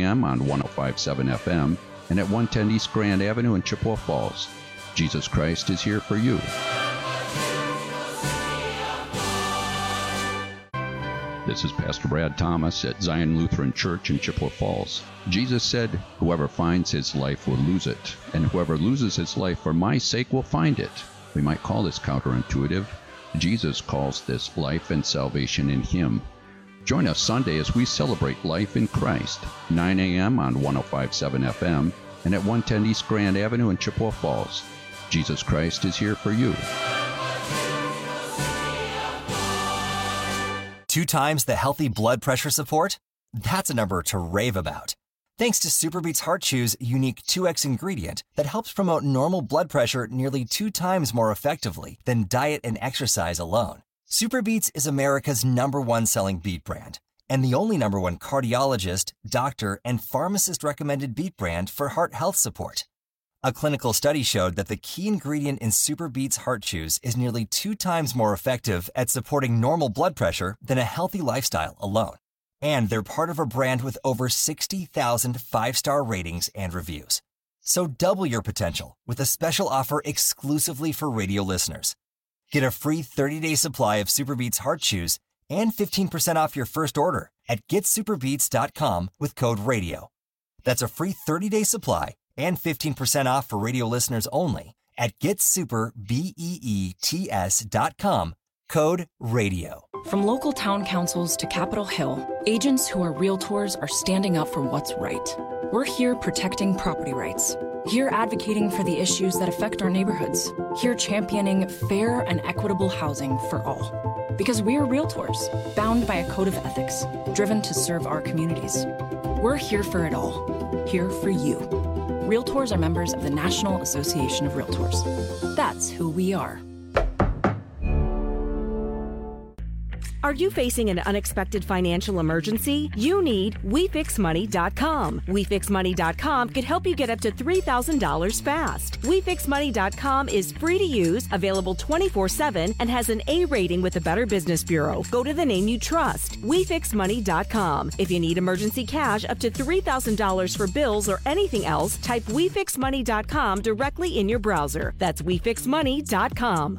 a.m. on 105.7 FM and at 110 East Grand Avenue in Chippewa Falls. Jesus Christ is here for you. This is Pastor Brad Thomas at Zion Lutheran Church in Chippewa Falls. Jesus said, "Whoever finds his life will lose it, and whoever loses his life for my sake will find it." We might call this counterintuitive. Jesus calls this life and salvation in him. Join us Sunday as we celebrate life in Christ, 9 a.m. on 105.7 FM and at 110 East Grand Avenue in Chippewa Falls. Jesus Christ is here for you. 2 times the healthy blood pressure support? That's a number to rave about. Thanks to Superbeats Heart Chew's unique 2X ingredient that helps promote normal blood pressure nearly 2 times more effectively than diet and exercise alone. Superbeats is America's #1 selling beet brand and the only #1 cardiologist, doctor, and pharmacist recommended beet brand for heart health support. A clinical study showed that the key ingredient in Superbeats Heart Chews is nearly 2 times more effective at supporting normal blood pressure than a healthy lifestyle alone. And they're part of a brand with over 60,000 5-star ratings and reviews. So double your potential with a special offer exclusively for radio listeners. Get a free 30-day supply of Superbeats Heart Chews and 15% off your first order at getsuperbeats.com with code RADIO. That's a free 30-day supply and 15% off for radio listeners only at getsuperbeets.com, code RADIO. From local town councils to Capitol Hill, agents who are realtors are standing up for what's right. We're here protecting property rights. Here advocating for the issues that affect our neighborhoods. Here championing fair and equitable housing for all. Because we are realtors, bound by a code of ethics, driven to serve our communities. We're here for it all. Here for you. Realtors are members of the National Association of Realtors. That's who we are. Are you facing an unexpected financial emergency? You need WeFixMoney.com. WeFixMoney.com could help you get up to $3,000 fast. WeFixMoney.com is free to use, available 24/7, and has an A rating with the Better Business Bureau. Go to the name you trust, WeFixMoney.com. If you need emergency cash up to $3,000 for bills or anything else, type WeFixMoney.com directly in your browser. That's WeFixMoney.com.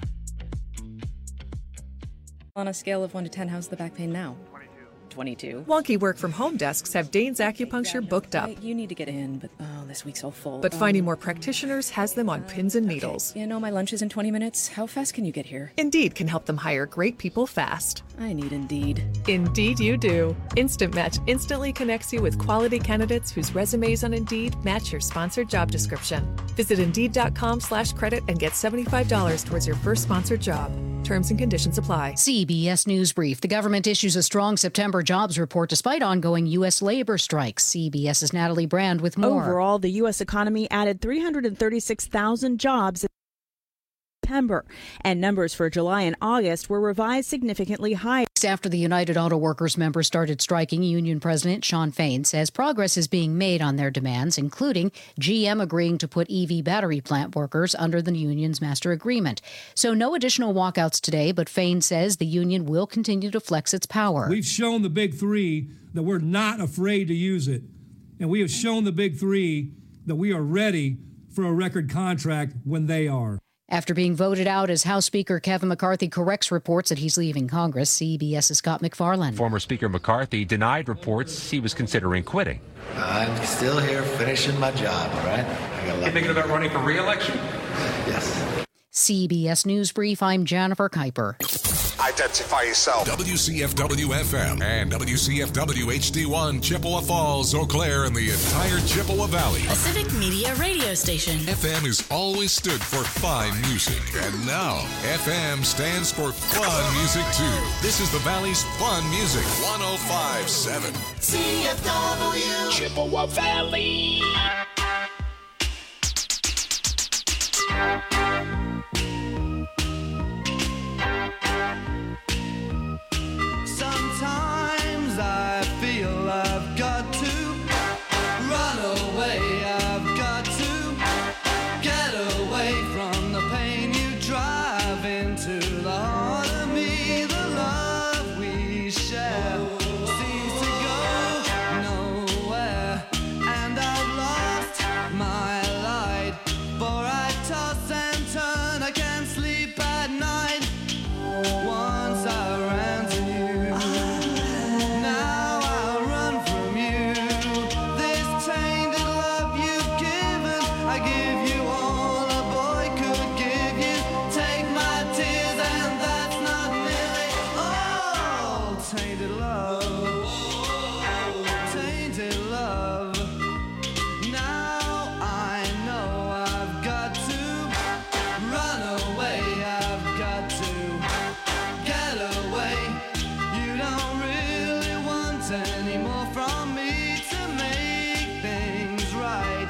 On a scale of 1 to 10, how's the back pain now? 22. Wonky work from home desks have Dane's Acupuncture booked up. You need to get in, but this week's so full. But finding more practitioners has them on pins and needles. You know, my lunch is in 20 minutes. How fast can you get here? Indeed can help them hire great people fast. I need Indeed. Indeed you do. Instant Match instantly connects you with quality candidates whose resumes on Indeed match your sponsored job description. Visit Indeed.com/credit and get $75 towards your first sponsored job. Terms and conditions apply. CBS News Brief. The government issues a strong September jobs report despite ongoing U.S. labor strikes. CBS's Natalie Brand with more. Overall, the U.S. economy added 336,000 jobs in September, and numbers for July and August were revised significantly higher. After the United Auto Workers members started striking, Union President Shawn Fain says progress is being made on their demands, including GM agreeing to put EV battery plant workers under the union's master agreement. So no additional walkouts today, but Fain says the union will continue to flex its power. We've shown the Big Three that we're not afraid to use it. And we have shown the Big Three that we are ready for a record contract when they are. After being voted out as House Speaker Kevin McCarthy corrects reports that he's leaving Congress, CBS's Scott McFarland. Former Speaker McCarthy denied reports he was considering quitting. I'm still here finishing my job, all right? You thinking about running for re-election? Yes. CBS News Brief, I'm Jennifer Kuiper. Identify yourself. WCFW-FM and WCFW-HD1, Chippewa Falls, Eau Claire, and the entire Chippewa Valley. A civic media radio station. FM has always stood for fine music. And now, FM stands for fun music, too. This is the Valley's fun music. 105.7. CFW. Chippewa Valley. Sometimes I feel I've got to run away. I've got to get away from the pain you drive into the heart of me. The love we share seems to go nowhere.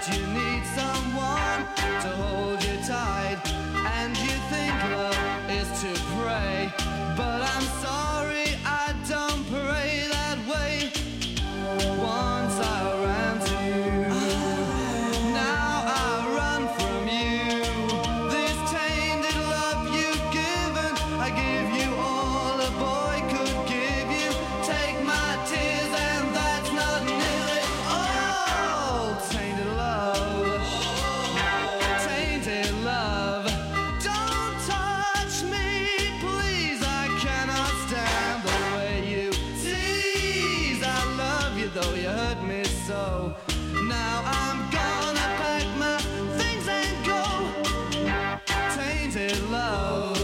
but you need someone to hold you tight. And you think love is to pray, but I'm sorry, I don't pray that way. Once I ran to you, now I run from you. This tainted love you've given, I give you all a boy could give you. Take my tears and that's not nearly all. Tainted love, tainted love. Don't touch me, please, I cannot stand the way you tease. I love you though you hurt me so. Now I'm gonna pack my things and go. Tainted love,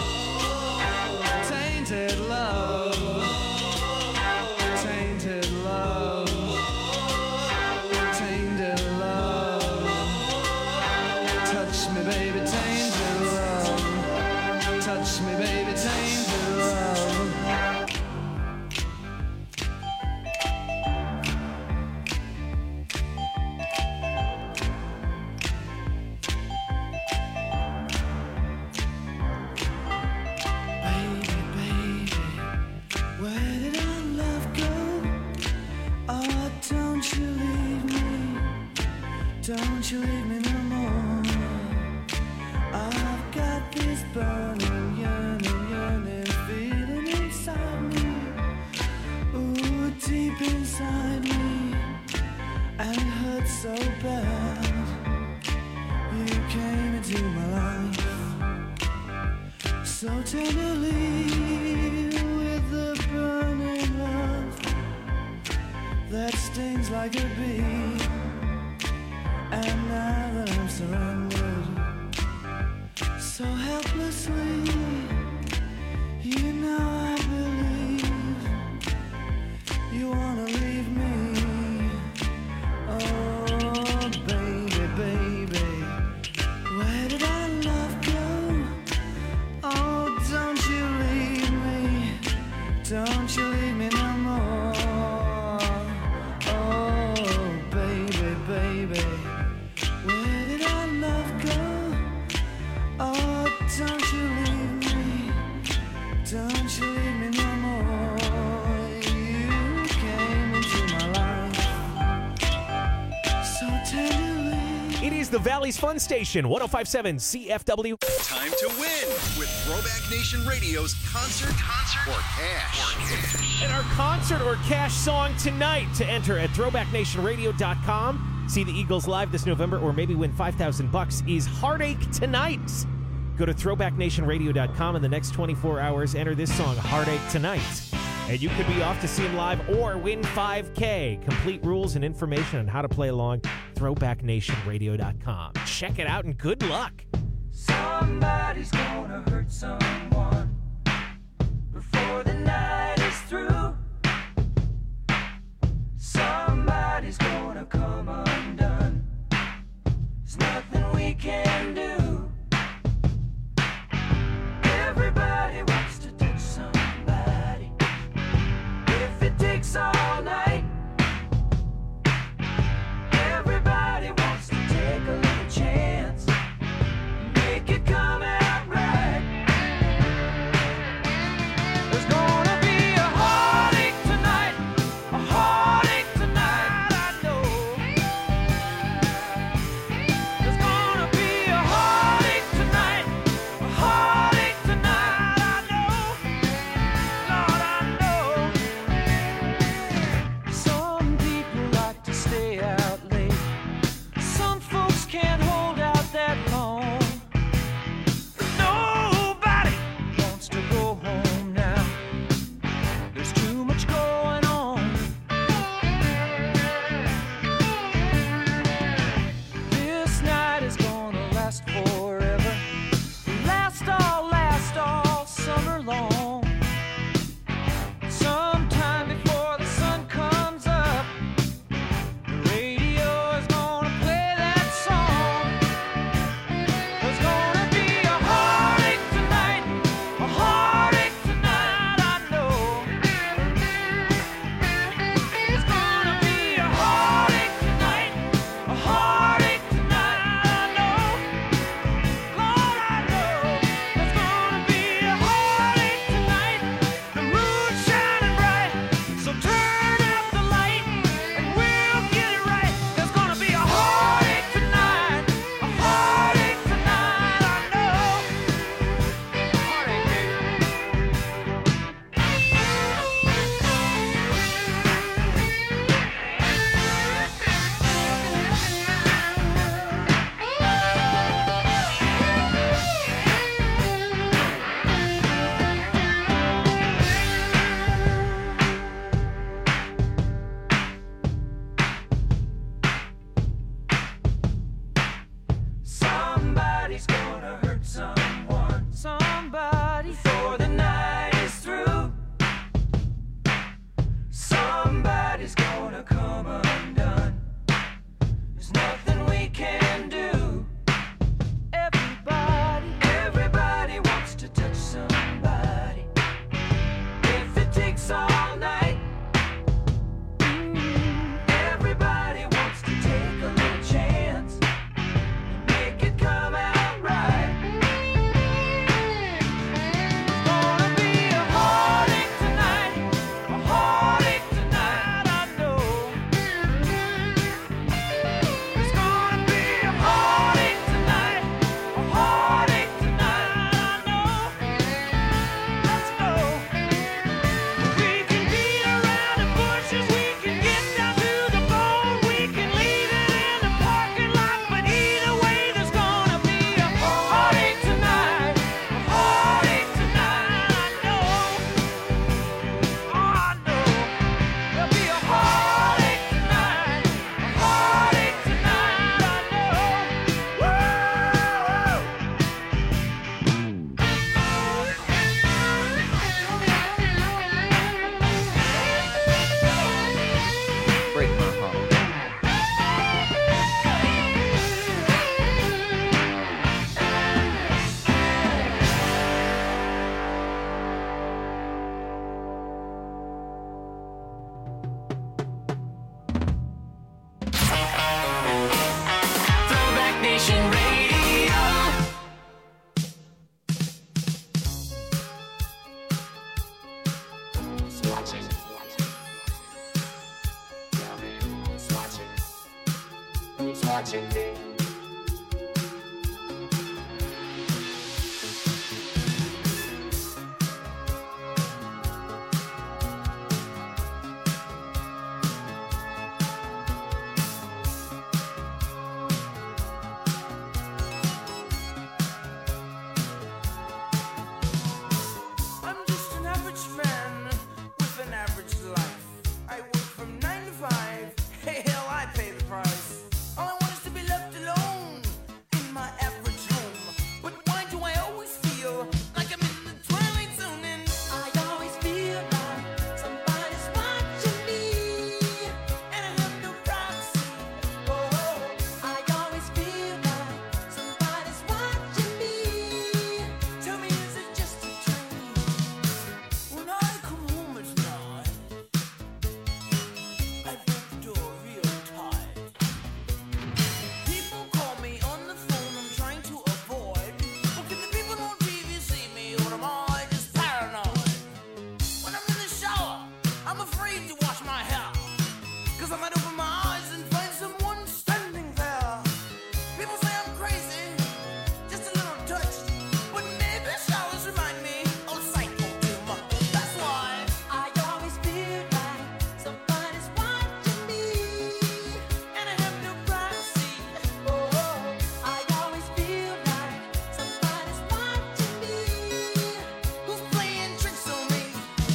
tainted love, tainted love, tainted love. Touch me, baby, tainted love. Touch me, baby, tainted love. Baby, baby, where did our love go? Oh, don't you leave me. Don't you leave me no more. I've got this burning, yearning feeling inside me. Ooh, deep inside me. And it hurts so bad. You came into my life so tenderly with the burning love that stings like a bee. And now that I'm surrendered so helplessly, you know I believe you wanna leave me. Oh, baby, baby, where did our love go? Oh, don't you leave me. Don't you leave me no more. Oh, baby, baby, where did our love go? Oh, don't you leave me. Don't you leave me no more. You came into my life so tenderly. It is the Valley's Fun Station, 105.7 CFW. Time to win with Throwback Nation Radio's Concert or Cash. And our concert or cash song tonight to enter at throwbacknationradio.com. See the Eagles live this November or maybe win $5,000 is Heartache Tonight. Go to throwbacknationradio.com in the next 24 hours. Enter this song, Heartache Tonight. And you could be off to see him live or win $5K. Complete rules and information on how to play along, throwbacknationradio.com. Check it out and good luck. Somebody's gonna hurt someone before the night is through. Somebody's gonna come undone. There's nothing we can do. Everybody wants to touch somebody. If it takes all night, everybody wants to take a little chance. Make it come out right. There's gonna be a heartache tonight, a heartache tonight. watching me. I'm just an average man with an average life. I work from 9 to 5. Hey, hell, I pay the price. All I want is to be left alone in my average home. But why do I always feel like I'm in the twilight zone? And I always feel like somebody's watching me, and I have no privacy. Oh, I always feel like somebody's watching me. Tell me, is it just a dream? When I come home at night, I break the door real tight. People call me on the phone, I'm trying to avoid. But can the people on TV see me, or am I just paranoid? When I'm in the shower, I'm afraid to wash my hair, 'cause I might open my eyes and find someone standing there. People say I'm crazy, just a little touched, but maybe showers remind me of psycho too much. That's why I always feel like somebody's watching me, and I have no privacy. Oh, I always feel like somebody's watching me. Who's playing tricks on me?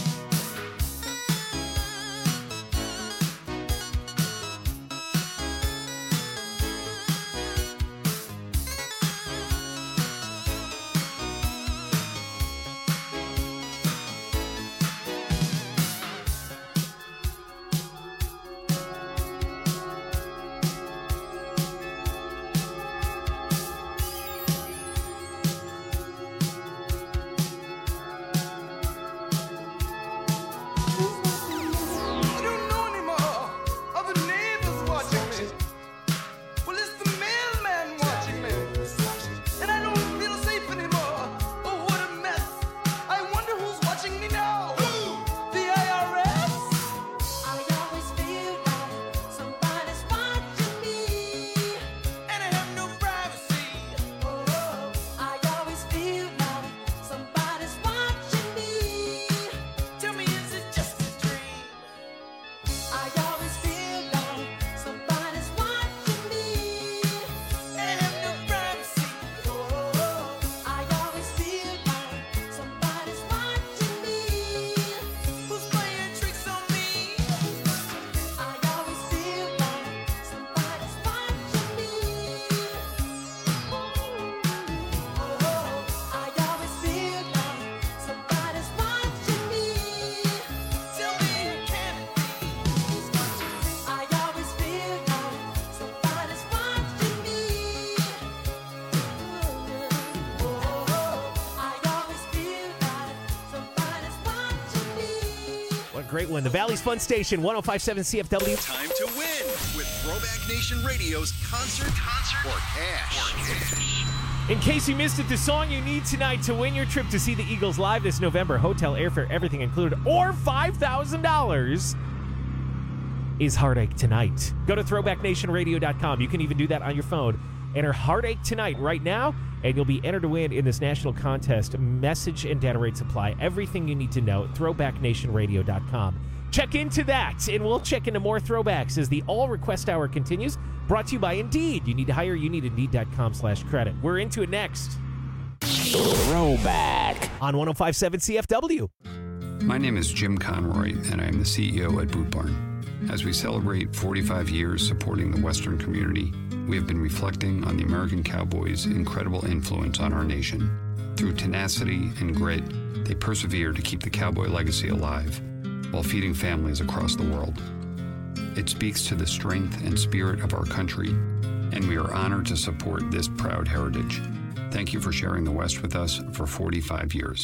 I don't know anymore. Are the neighbors watching me? Well, it's the mailman watching me. And I don't feel safe anymore. Oh, what a mess. I wonder who's watching me now. The IRS? I always feel like somebody's watching me, and I have no privacy. Oh, I always feel like somebody's watching me. Tell me, is it just a dream? I always feel like somebody's watching me, and I have no privacy. Oh, I always feel like somebody's watching me. Who's playing tricks on me? I always feel like somebody's watching me. Oh, I always feel like somebody's watching me. Tell me, can it be? I always feel like somebody's watching me. I always feel like somebody's watching me. What a great one. The Valley's Fun Station, 105.7 CFW. Time to win with Throwback Nation Radio's Concert or Cash. In case you missed it, the song you need tonight to win your trip to see the Eagles live this November, hotel, airfare, everything included, or $5,000 is Heartache Tonight. Go to throwbacknationradio.com. You can even do that on your phone. Enter Heartache Tonight right now, and you'll be entered to win in this national contest. Message and data rate supply. Everything you need to know at throwbacknationradio.com. Check into that, and we'll check into more throwbacks as the All Request Hour continues. Brought to you by Indeed. You need to hire, you need Indeed.com/credit. We're into it next. Throwback on 105.7 CFW. My name is Jim Conroy, and I am the CEO at Boot Barn. As we celebrate 45 years supporting the Western community, we have been reflecting on the American Cowboys' incredible influence on our nation. Through tenacity and grit, they persevere to keep the cowboy legacy alive while feeding families across the world. It speaks to the strength and spirit of our country, and we are honored to support this proud heritage. Thank you for sharing the West with us for 45 years.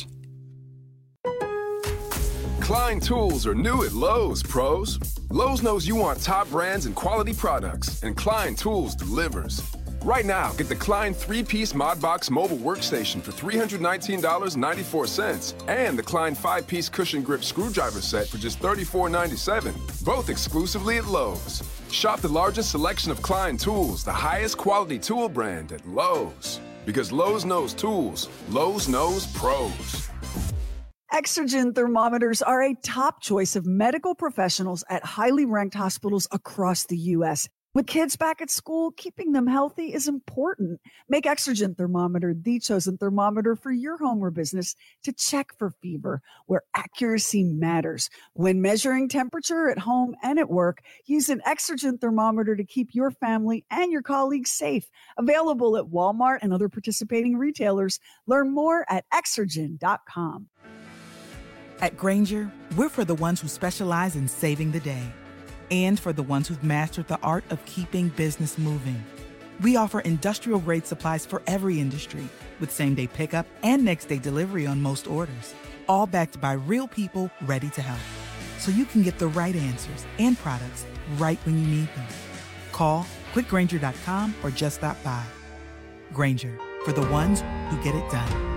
Klein tools are new at Lowe's, pros. Lowe's knows you want top brands and quality products, and Klein Tools delivers. Right now, get the Klein 3-piece ModBox mobile workstation for $319.94 and the Klein 5-piece cushion grip screwdriver set for just $34.97, both exclusively at Lowe's. Shop the largest selection of Klein tools, the highest quality tool brand at Lowe's. Because Lowe's knows tools, Lowe's knows pros. Exergen thermometers are a top choice of medical professionals at highly ranked hospitals across the U.S. With kids back at school, keeping them healthy is important. Make Exergen thermometer the chosen thermometer for your home or business to check for fever, where accuracy matters. When measuring temperature at home and at work, use an Exergen thermometer to keep your family and your colleagues safe. Available at Walmart and other participating retailers. Learn more at Exergen.com. At Grainger, we're for the ones who specialize in saving the day and for the ones who've mastered the art of keeping business moving. We offer industrial-grade supplies for every industry with same-day pickup and next-day delivery on most orders, all backed by real people ready to help. So you can get the right answers and products right when you need them. Call quickgrainger.com or just stop by. Grainger, for the ones who get it done.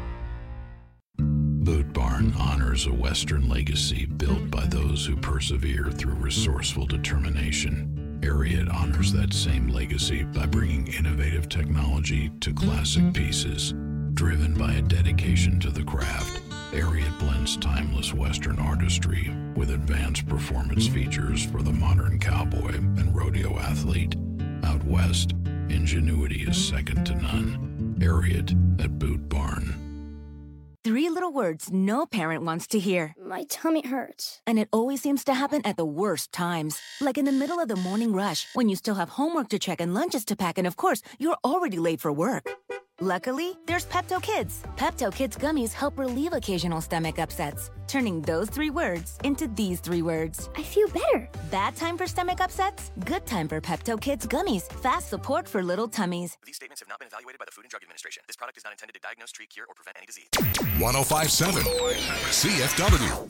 Boot Barn honors a Western legacy built by those who persevere through resourceful determination. Ariat honors that same legacy by bringing innovative technology to classic pieces. Driven by a dedication to the craft, Ariat blends timeless Western artistry with advanced performance features for the modern cowboy and rodeo athlete. Out west, ingenuity is second to none. Ariat at Boot Barn. 3 little words no parent wants to hear. My tummy hurts. And it always seems to happen at the worst times. Like in the middle of the morning rush, when you still have homework to check and lunches to pack, and of course, you're already late for work. Luckily, there's Pepto Kids. Pepto Kids gummies help relieve occasional stomach upsets, turning those 3 words into these 3 words. I feel better. Bad time for stomach upsets? Good time for Pepto Kids gummies. Fast support for little tummies. These statements have not been evaluated by the Food and Drug Administration. This product is not intended to diagnose, treat, cure, or prevent any disease. 105.7 CFW.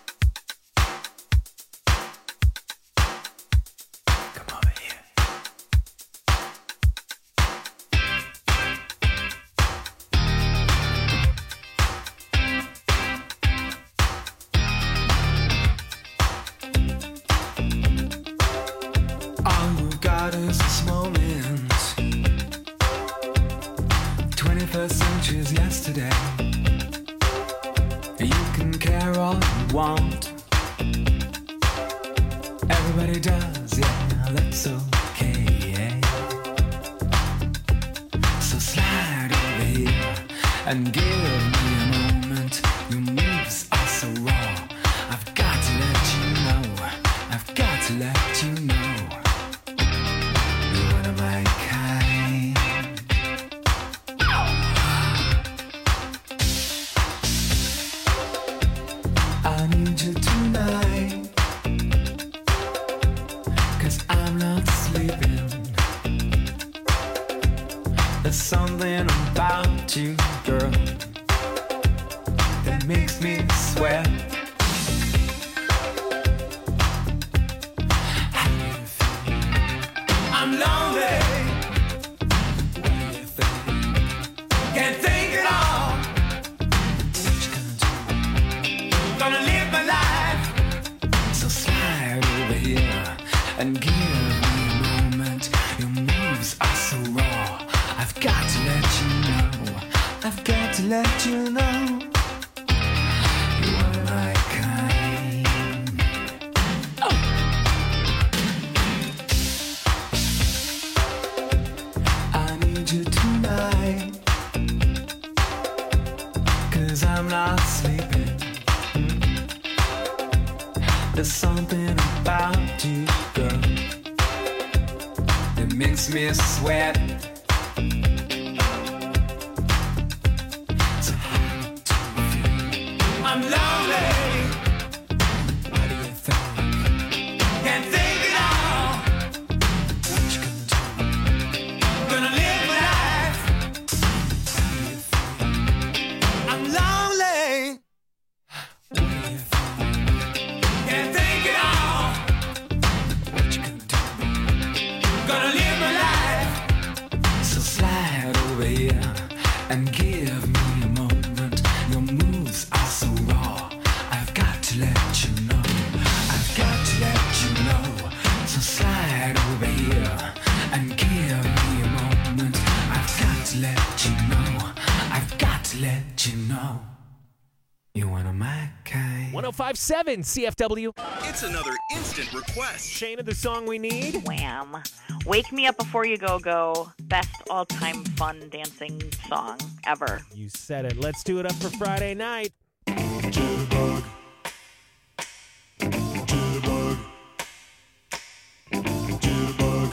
Yesterday, you can care all you want. Everybody does, yeah, that's okay. So slide over here and give me a moment. Your moves are so raw. I've got to let you know. I've got to let you know. You're one of my kind. I need you tonight, 'cause I'm not sleeping. There's something about you, girl, that makes me sweat. I'm lonely. What do you think? Can't think at all. What you gonna do? Gonna live my life. So slide over here and give me a moment. Your moves are so raw. I've got to let you know. I've got to let you know. You are my kind. Oh. I need you tonight, 'cause I'm not sleeping. There's something about you, girl, that makes me sweat. So how do you feel? I'm lonely. What do you think? Can't think at all. What you gonna do? Gonna live my life. How do you feel? I'm lonely. What do you think? Can't think at all. What you gonna do? Gonna live my life. So slide over here and give me a moment. Your moves are so raw. I've got to let you know. I've got to let you know. So slide 1057 CFW. It's another instant request. Shayna, the song we need. Wham. Wake Me Up Before You Go Go. Best all-time fun dancing song ever. You said it. Let's do it up for Friday night. Jitterbug. Jitterbug. Jitterbug.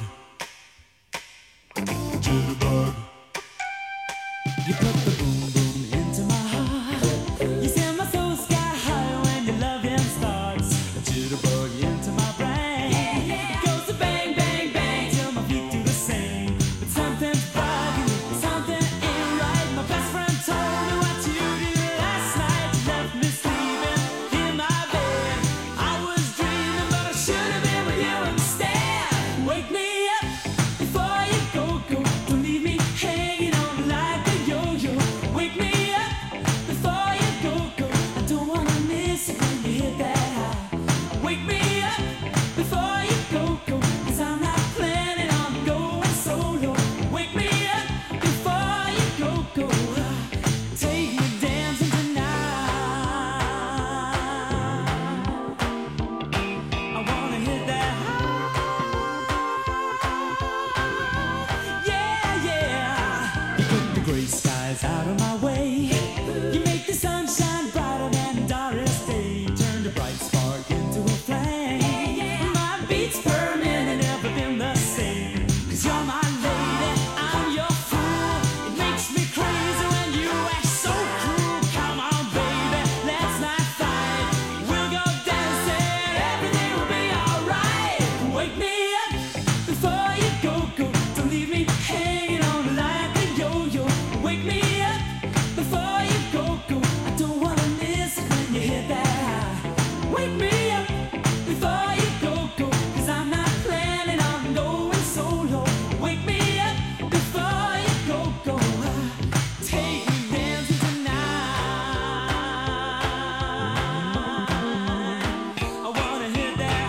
Jitterbug. You put the boom boom into my heart. You send my soul sky high when your loving starts. A jitterbug into my brain. It goes to bang, bang, bang till my feet do the same. But something's bugging, something ain't right. My best friend told me what you did last night. You left me sleeping in my bed. I was dreaming, but I should have been with you instead. Wake me up before you go, go. Don't leave me hanging on like a yo-yo. Wake me up before you go, go. I don't wanna miss it when you hit that high. Wake me up before you go, go. 'Cause I'm not planning on going solo. Wake me up before you go, go. Take me dancing tonight. I wanna hit that high. Yeah, yeah. You put the gray skies out of my way. You make the sunshine brighter than Doris Day. Turn the bright spark into a flame. My beats per minute never been the same. 'Cause you're my lady, I'm your fool. It makes me crazy when you act so cruel. Come on, baby, let's not fight. We'll go dancing, everything will be alright. Wake me up before you go, go. Don't leave me hanging on like a yo-yo. Wake me up before you go, go. I don't wanna miss it when you hit that high. Wake me up before you go, go. 'Cause I'm not planning on going solo. Wake me up before you go, go. Take me dancing tonight. I wanna hit that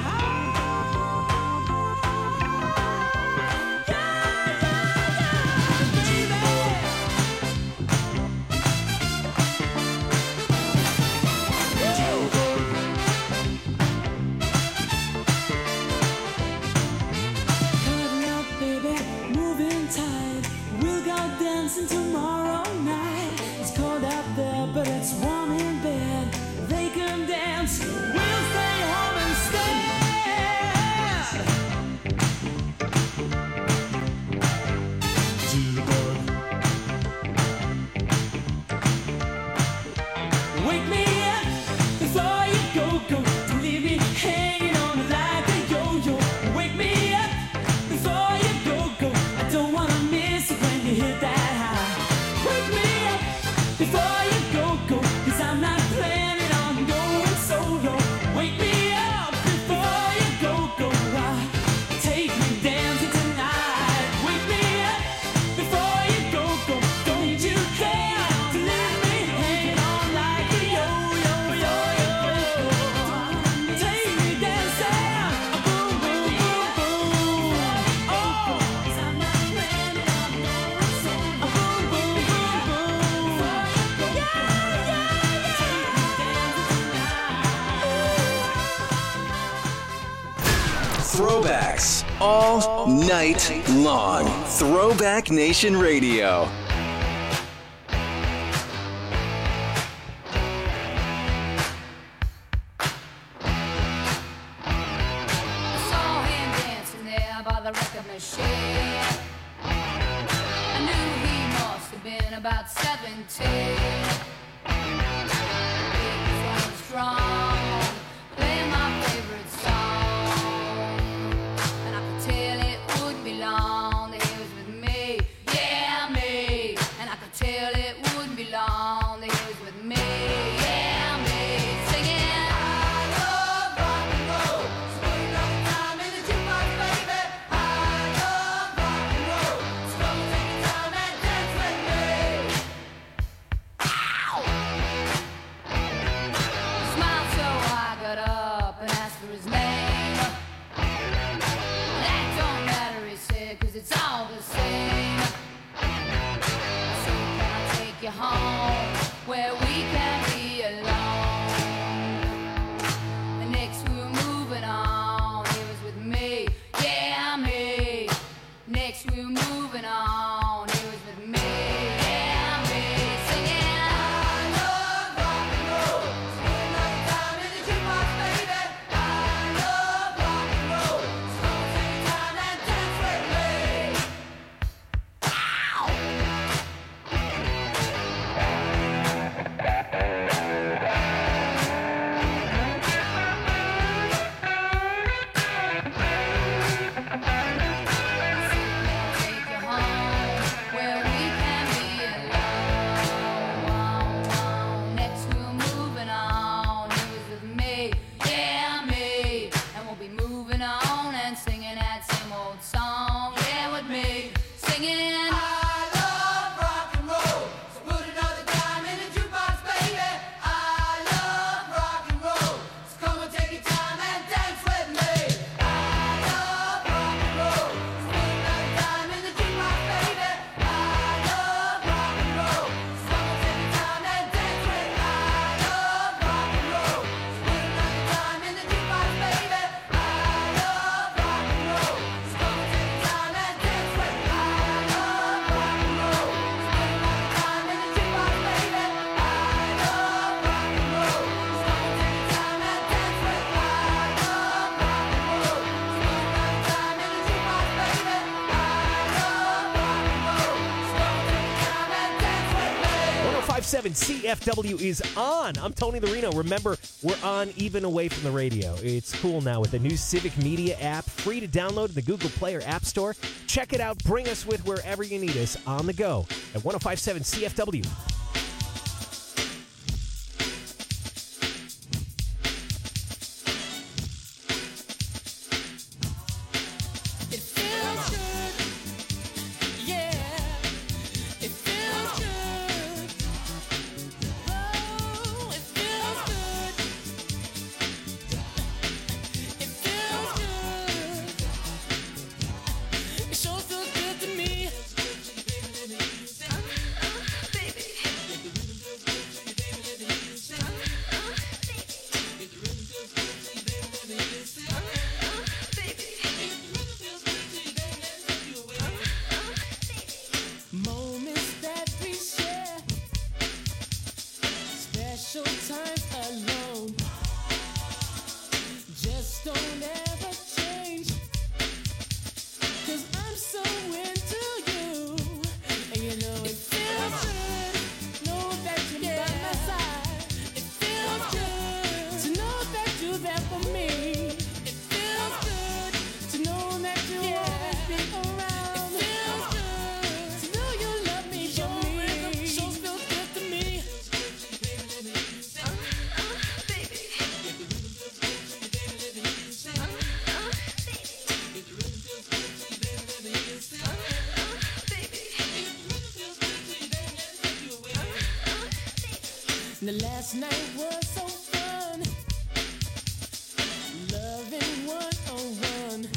Cuddle up, baby, moving tight. We'll go dancing tomorrow night. It's cold out there, but it's warm in bed. They can dance, we'll stay home instead. Jitterbug. Wake me up before you go, go. Don't leave me hanging on like a yo-yo. Wake me up before you go, go. I don't wanna miss it when you hit that high. Wake me up before you go, go. 'Cause I'm not planning on going solo. Wake me up before you go, go. Take me dancing tonight. Wake me up before you go, go. Don't you care to leave me hanging on like a yo-yo, yo-yo. Take me dancing, boom, boom, boom, boom. Oh, 'cause I'm not planning on going solo. Boom, boom, boom, boom. Yeah, yeah, yeah. Take me dancing tonight. Throwbacks all night long. Throwback Nation Radio. I saw him dancing there by the record machine. I knew he must have been about 17. He was on strong, playing my favorite song. And I could tell it wouldn't be long that he was with me. Yeah, me. And I could tell it wouldn't be long that he was with me. Yeah, me. Singing, I love rock and roll. So put another time in the jukebox, baby. I love rock and roll. So come and take your time and dance with me. Ow! Smile so 105.7 CFW is on. I'm Tony the Reno. Remember, we're on even away from the radio. It's cool now with the new Civic Media app, free to download in the Google Play or App Store. Check it out. Bring us with wherever you need us on the go at 105.7 CFW. The last night was so fun, loving one-on-one.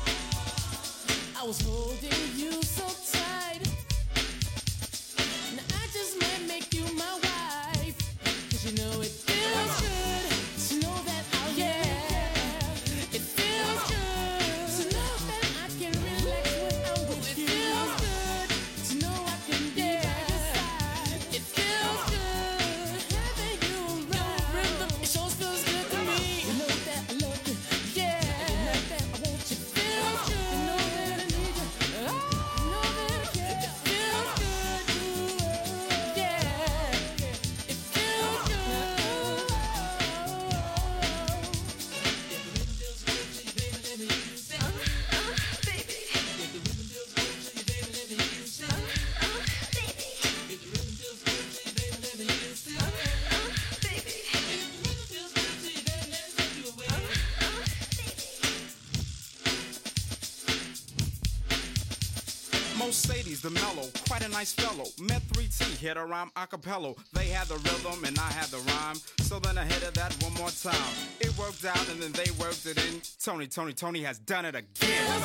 I was holding you so tight. Now I just might make you my wife, 'cause you know it feels good to know that I'll it feels good to know that I can relax when I'm with you. It feels good to know I can be by your side. It feels good. It sure feels good to me. You know that I love you, you know that I want you. Feels good. You know that I need you. You know that I care. It feels good. It feels Mercedes, the mellow, quite a nice fellow. Met 3T, hit a rhyme acapella. They had the rhythm and I had the rhyme. So then I hit it that one more time. It worked out and then they worked it in. Tony has done it again.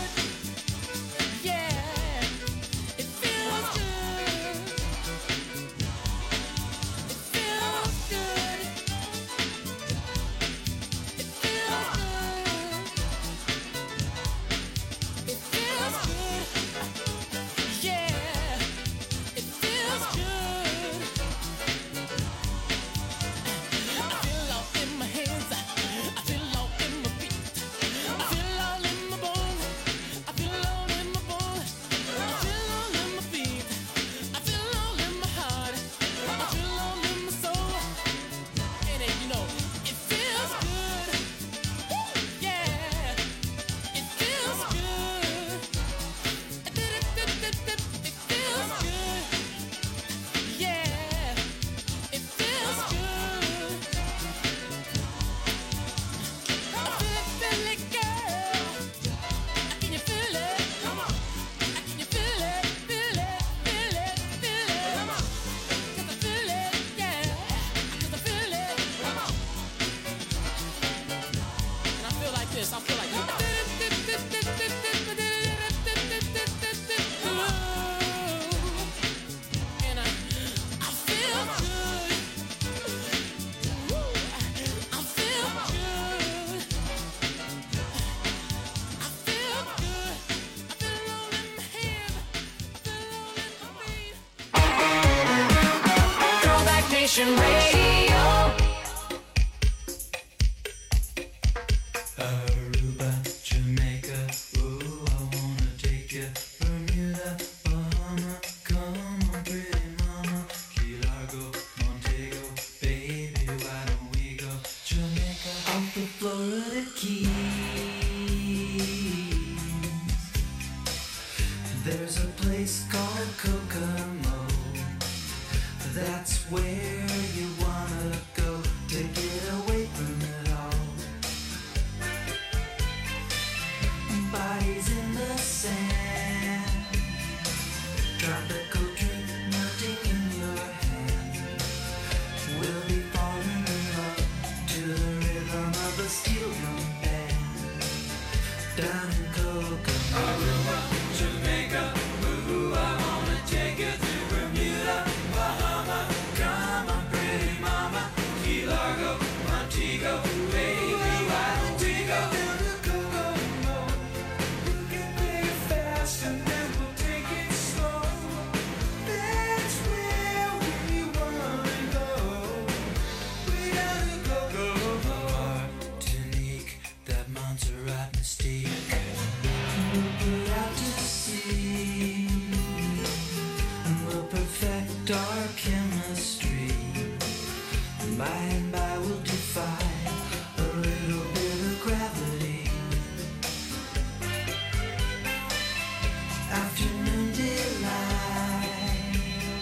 Nation Radio. Aruba, Jamaica, ooh, I wanna take you. Bermuda, Bahama, come on, pretty mama. Key Largo, There's a place called Kokomo. That's where you wanna go to get away from it all. Bodies in the sand, tropical drink melting in your hand. We'll be falling in love to the rhythm of a steel drum band. Down in Kokomo, Aruba, Jamaica, ooh, I wanna take you to Bermuda, Bahama. Come on, pretty mama, Key Largo, Montego, baby, why don't we go down to Kokomo? We'll get there fast and then we'll take it slow. That's where we wanna go. Way down to Kokomo. Martinique, that Montserrat mystique. We'll put out to sea and we'll perfect our chemistry. By and by we'll defy a little bit of gravity. Afternoon delight,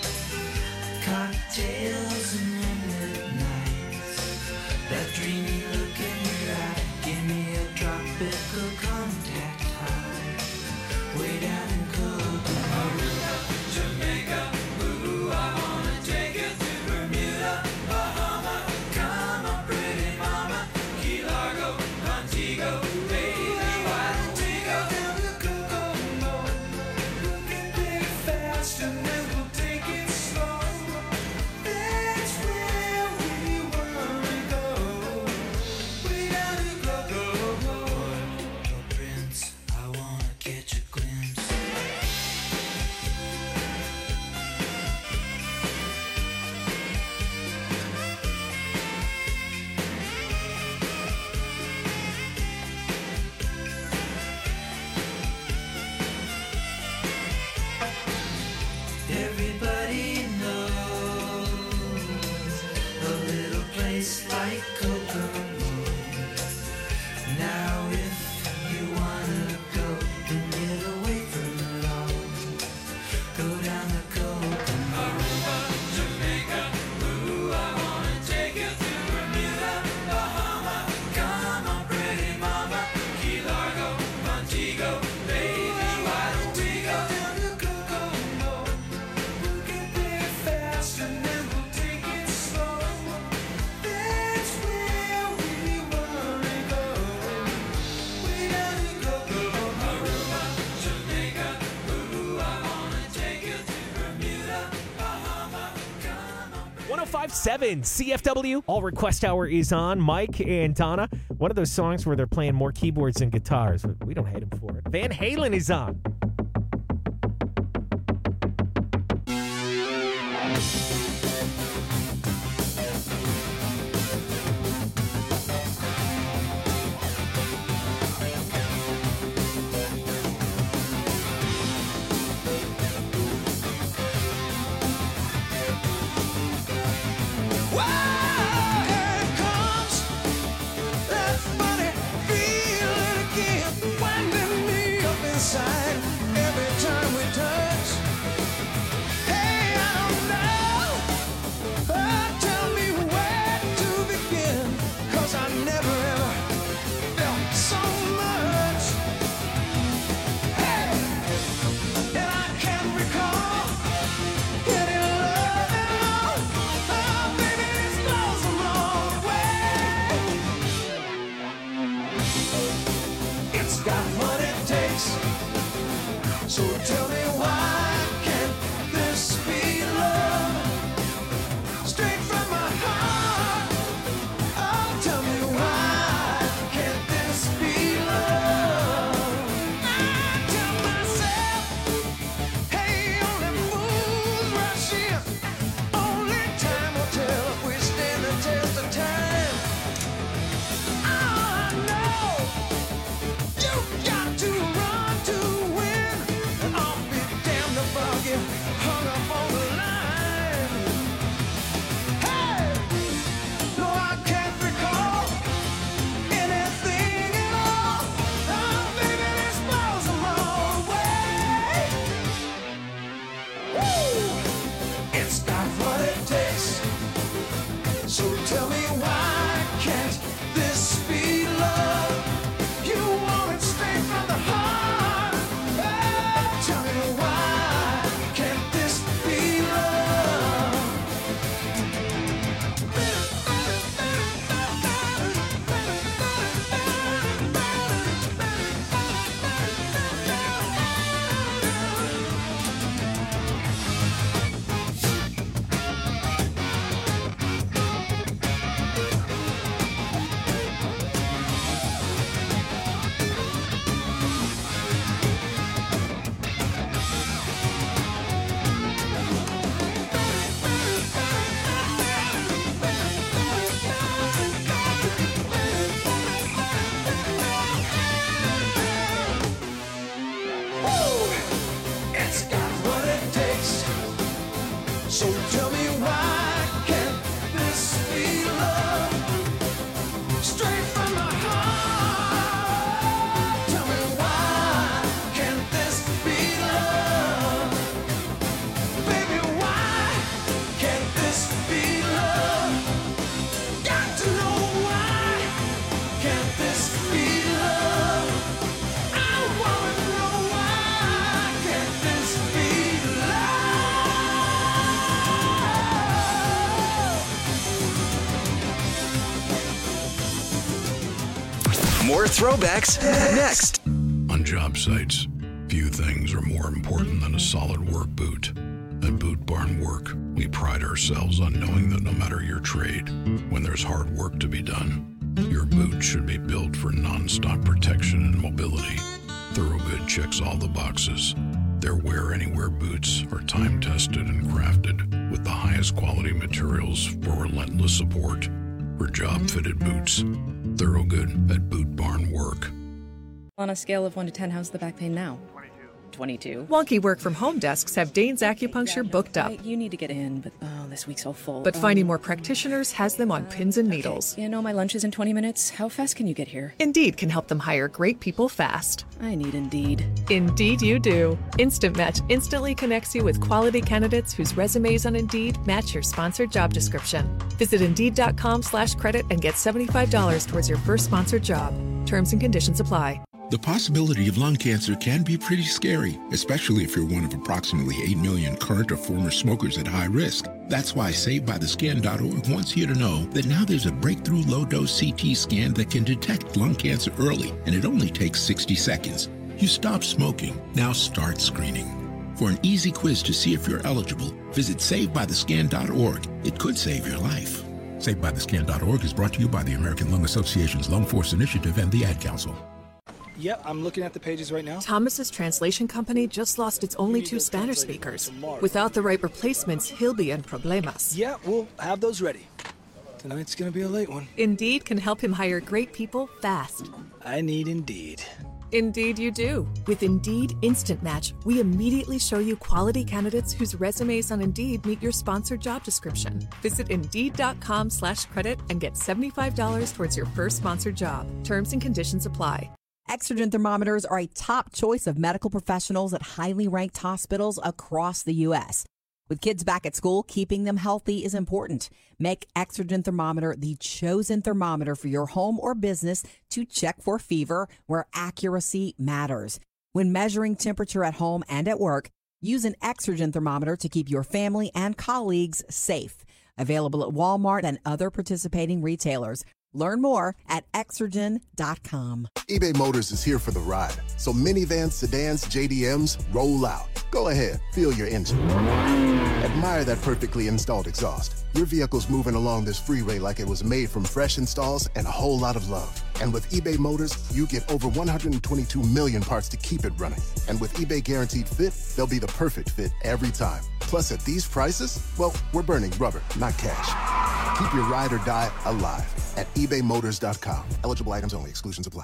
cocktails and moonlit nights. That dreamy look in your eye, give me a tropical contact high. Way down in Kokomo, Aruba, Jamaica, ooh, I wanna take you to Bermuda, Bahama. Come on, pretty mama, Key Largo, Montego, baby, why don't we go down to Kokomo? We'll get there fast and then we'll take it slow. That's where we wanna go. Way down to Kokomo. Oh, Prince, I wanna catch a glimpse. Everybody knows a little place like Kokomo. Now if you wanna go and get away from it all, go down to Kokomo. Aruba, Jamaica, ooh, I wanna take you to Bermuda, Bahama. Come on, pretty mama, Key Largo, Montego, baby, why don't we go down to Kokomo? We'll get there fast and then we'll take it slow. That's where we wanna go. Way down to Kokomo, Aruba, Jamaica, ooh, I wanna take you to Bermuda, Bahama. Come on. 105.7 CFW. All Request Hour is on. Mike and Donna. One of those songs where they're playing more keyboards than guitars. But we don't hate them for it. Van Halen is on. Here it comes, that funny feeling again, winding me up inside every time we touch. Hey, I don't know, tell me where to begin, 'cause I never ever felt so much. Hey, and I can't recall getting love at all. Oh, baby, this blows a long way. It's got what it takes. So tell me, why can't this be love? Straight from my heart. Oh, tell me, why can't this be love? I tell myself, hey, only fools rush in. Only time will tell if we stand the test of time. I know you got to run to win, and I'll be It's got what it takes. So tell me why can't this be love? Straight from my heart. Tell me why can't this be love? Baby, why can't this be love? Got to know why can't this be love? I wanna know why can't this be love? More throwbacks next. On job sites, few things are more important than a solid work boot. At Boot Barn Work, we pride ourselves on knowing that no matter your trade, when there's hard work to be done, your boot should be built for non-stop protection and mobility. Thorogood checks all the boxes. Their Wear Anywhere boots are time-tested and crafted with the highest quality materials for relentless support. For job-fitted boots, Thorogood at Boot Barn Work. On a scale of 1 to 10, how's the back pain now? 22. Wonky work from home desks have Dane's Acupuncture booked up. You need to get in, but this week's so full. But finding more practitioners has them on pins and needles. You know, my lunch is in 20 minutes. How fast can you get here? Indeed can help them hire great people fast. I need Indeed. Indeed you do. Instant Match instantly connects you with quality candidates whose resumes on Indeed match your sponsored job description. Visit Indeed.com/credit and get $75 towards your first sponsored job. Terms and conditions apply. The possibility of lung cancer can be pretty scary, especially if you're one of approximately 8 million current or former smokers at high risk. That's why SaveByTheScan.org wants you to know that now there's a breakthrough low-dose CT scan that can detect lung cancer early, and it only takes 60 seconds. You stop smoking, now start screening. For an easy quiz to see if you're eligible, visit SaveByTheScan.org. It could save your life. SaveByTheScan.org is brought to you by the American Lung Association's Lung Force Initiative and the Ad Council. Yep, I'm looking at the pages right now. Thomas's translation company just lost its only 2 Spanish speakers. Without the right replacements, he'll be in problemas. Yeah, we'll have those ready. Tonight's gonna be a late one. Indeed can help him hire great people fast. I need Indeed. Indeed you do. With Indeed Instant Match, we immediately show you quality candidates whose resumes on Indeed meet your sponsored job description. Visit Indeed.com/credit and get $75 towards your first sponsored job. Terms and conditions apply. Exergen thermometers are a top choice of medical professionals at highly ranked hospitals across the U.S. With kids back at school, keeping them healthy is important. Make Exergen thermometer the chosen thermometer for your home or business to check for fever, where accuracy matters. When measuring temperature at home and at work, use an Exergen thermometer to keep your family and colleagues safe. Available at Walmart and other participating retailers. Learn more at Exergen.com. eBay Motors is here for the ride. So minivans, sedans, JDMs, roll out. Go ahead, feel your engine. Admire that perfectly installed exhaust. Your vehicle's moving along this freeway like it was made from fresh installs and a whole lot of love. And with eBay Motors, you get over 122 million parts to keep it running. And with eBay Guaranteed Fit, they'll be the perfect fit every time. Plus, at these prices, well, we're burning rubber, not cash. Keep your ride or die alive at ebaymotors.com. Eligible items only. Exclusions apply.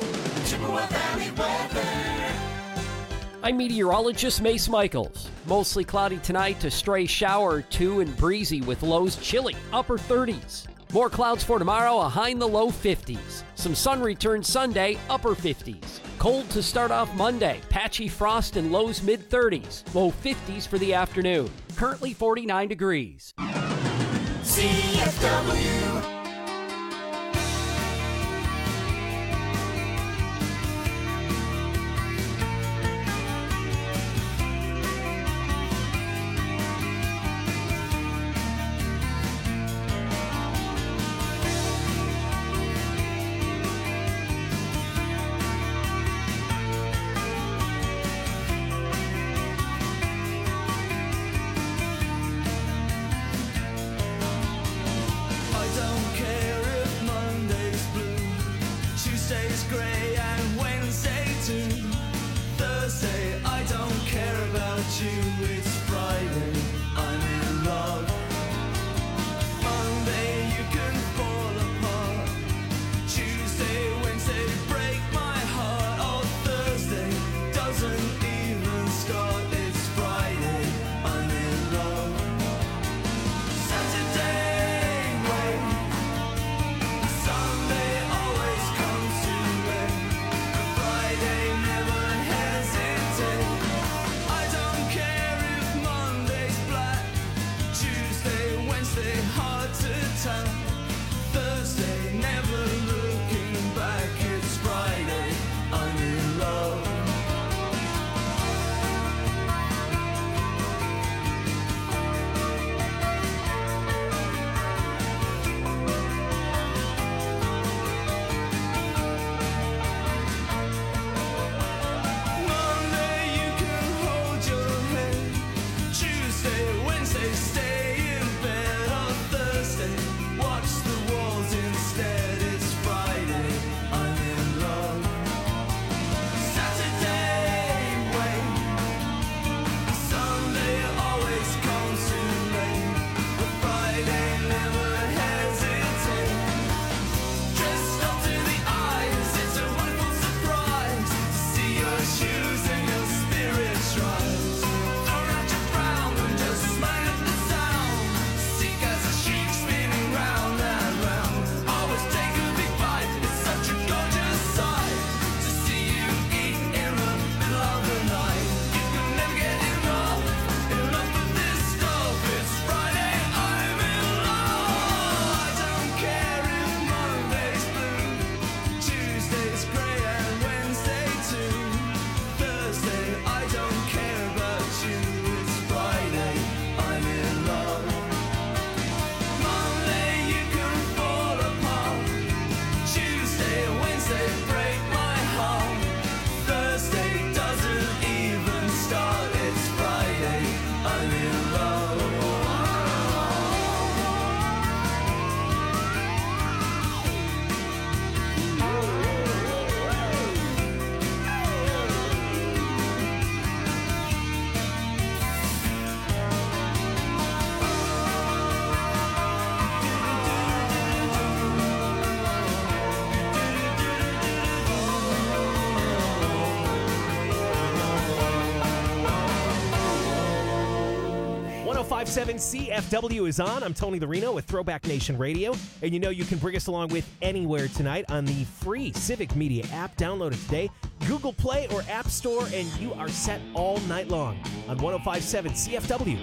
I'm meteorologist Mace Michaels. Mostly cloudy tonight, a stray shower or 2 and breezy with lows chilly, upper 30s. More clouds for tomorrow, a high in the low 50s. Some sun returns Sunday, upper 50s. Cold to start off Monday, patchy frost and lows mid-30s. Low 50s for the afternoon. Currently 49 degrees. CFW. Start 1057 CFW is on. I'm Tony Larino with Throwback Nation Radio. And you know you can bring us along with anywhere tonight on the free Civic Media app. Download it today. Google Play or App Store, and you are set all night long on 1057 CFW.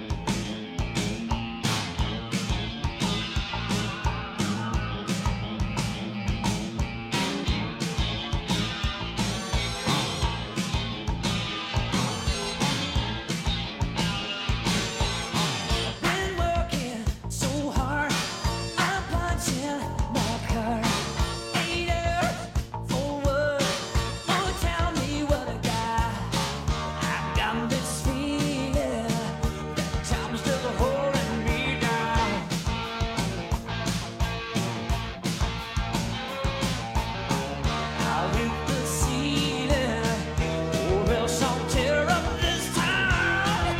Been working so hard, I'm punching my card. 8 hours for work, oh tell me what I got. I got this feeling that time's still holding me down. I'll hit the ceiling, or else I'll tear up this town.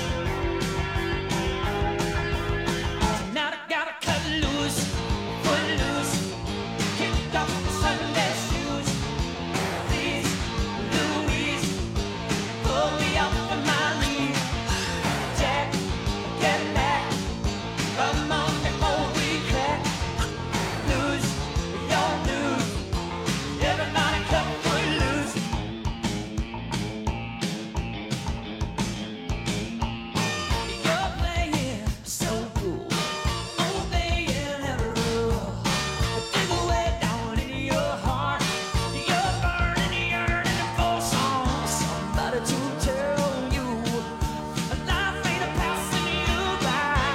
Tonight I gotta cut loose, foot loose, kick off the Sunday shoes. Please, Louise, pull me up on my knees. Jack, get back, come on before we crack. Lose your news, everybody cut foot loose. You're playing so cool, obeying every rule. Dig away down in your heart, you're burning, yearning for somebody to tell you life ain't passing you by.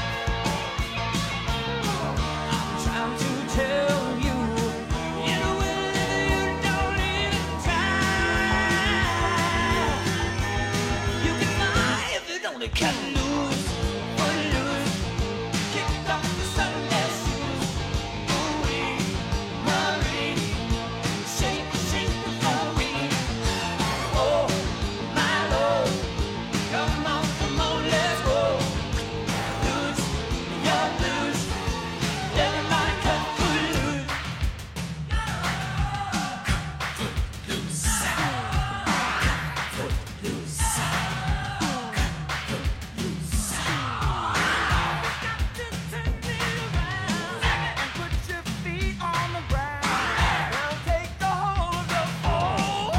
I'm trying to tell you, you will if you don't even try. You can fly if you don't cut loose, foot loose, kick off the Sunday shoes. Marie, Marie, shake, shake for me. Oh, my Lord, come on, let's go. Lose your blues, everybody cut foot loose. Put your feet on the ground. Now take the whole of the floor.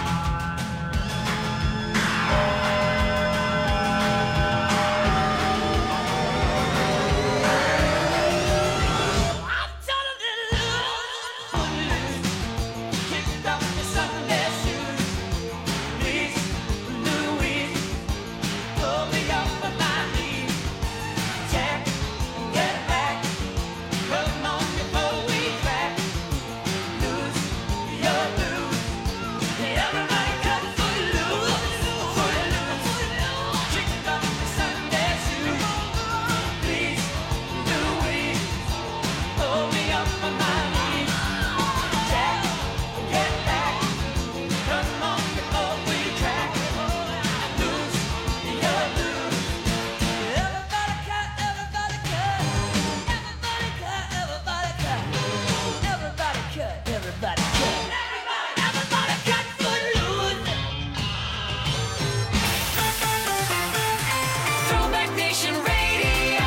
I'm telling you, lose, kick off the Sunday shoes. Please, Louise, pull me up on my knees. Jack, get back, come on before we crack. Lose your blues, everybody cut foot loose, kick off the Sunday shoes. Please, Louise, pull me up on my knees. Jack, get back, come on before we crack. Lose your blues, everybody cut, everybody cut, everybody cut, everybody cut, everybody cut, everybody cut, everybody cut foot loose. Throwback Nation Radio.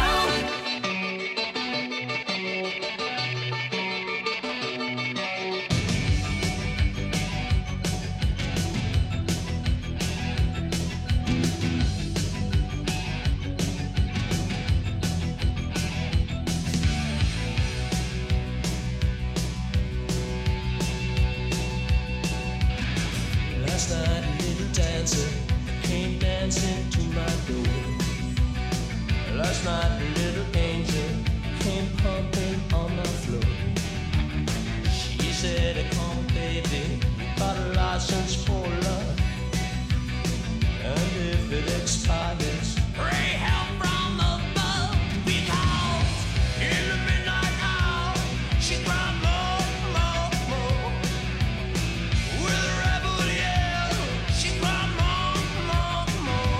Last night a little dancer came dancing to my door. Last night a little angel came pumping on my floor. She said, come baby, you got a license for love. And if it expires, pray help from above. Because in the midnight hour, she cried more, more, more. With a rebel yell, she cried more, more,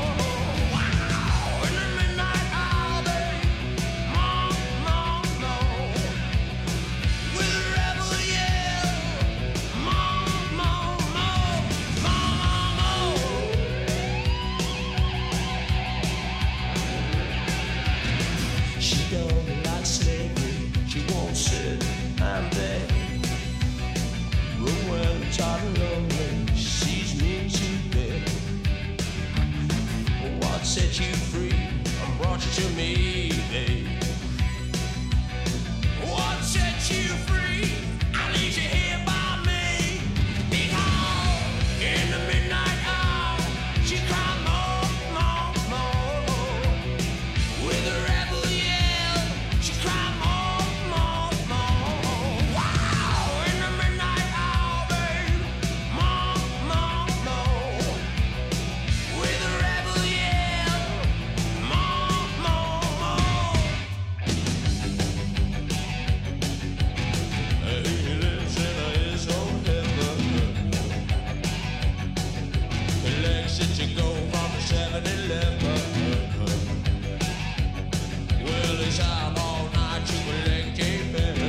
more. Wow, in the midnight hour, babe, more, more, more. set you free and brought you to me, babe? What set you free? I leave you here by me. Because in the midnight hour, she cried more, more, more. With a rebel yell, she cried more, more, more. Wow! In the midnight hour, babe, more, more, more. With a rebel yell, more, more, more. He lives in his own heaven. Legs that you go from the 7-Eleven. Well, he's out all night to collect a bill.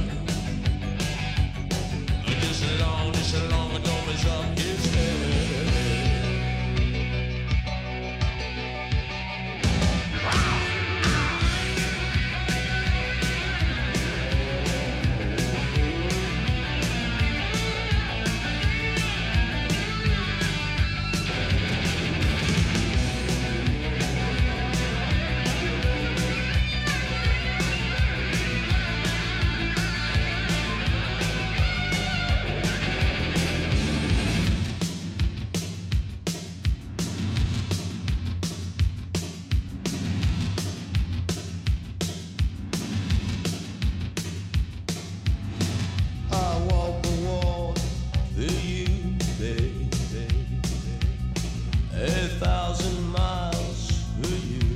Just as long as don't mess up his head. I walk the wall for you, baby. 1,000 miles for you.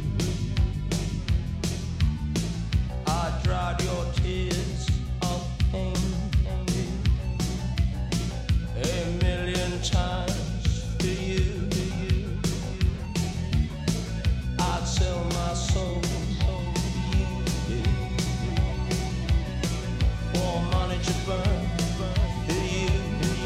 I dried your tears of pain 1,000,000 times for you. I'd sell my soul for you, baby. For money to burn for you.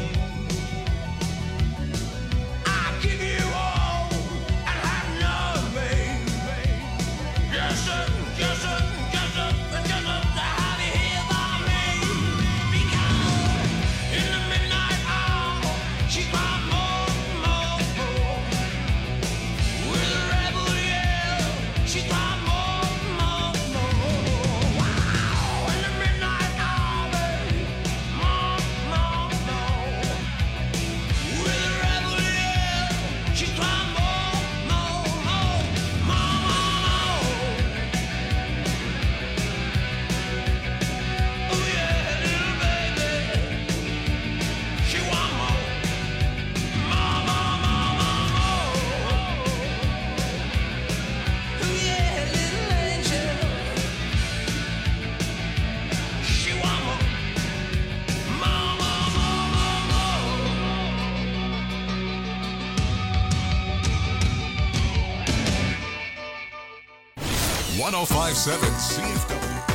I give you all and have none, baby. Yes, sir, yes, sir, yes, sir, yes, sir. To have you here by me. Because in the midnight hour, she cried more, more, more. With a rebel yell, she cried more, more, more. Wow, in the midnight hour, baby, more, more, more. With a rebel yell, she cried more, more, more, more, more. Oh yeah, little baby, she want more, more, more, more, more, more. Oh yeah, little angel, she want more, more, more, more, more, more. 1057 CFW.